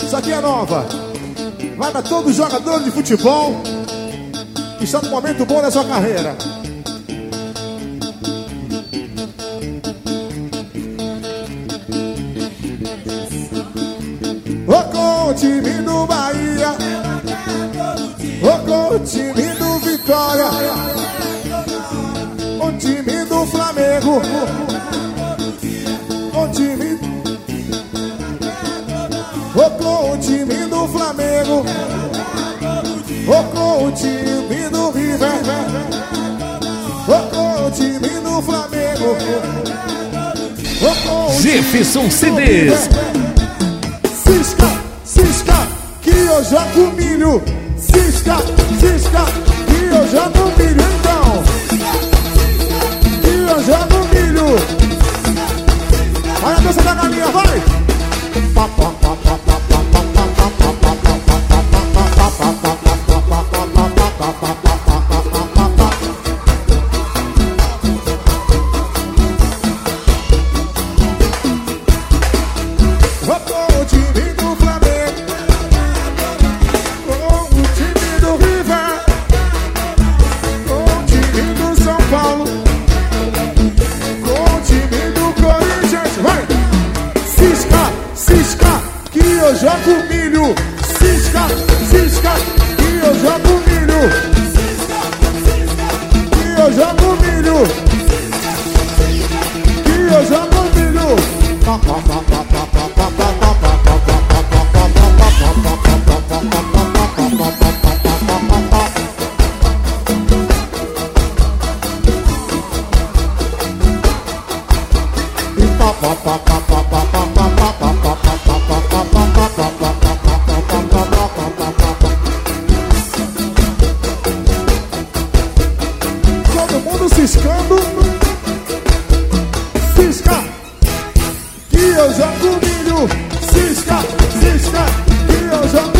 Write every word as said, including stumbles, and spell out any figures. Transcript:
Isso aqui é nova. Vai para todos os jogadores de futebol que estão num momento bom da sua carreira. Ô com o time do Bahia, ô com o time do Vitória, o time do Flamengo, o time, ô com o time do Flamengo, ô com o time do River, ô com o time do Flamengo, ô com o Jefferson C Ds. Cisca, cisca, que eu jogo milho. Cisca, cisca, que eu jogo milho. Então, que eu jogo milho. Olha a dança da galinha, vai. Eu jogo milho, cisca, cisca, que eu jogo milho, que eu jogo milho, que eu jogo milho. Todo mundo ciscando. Cisca, que eu jogo milho. Cisca, cisca, que eu jogo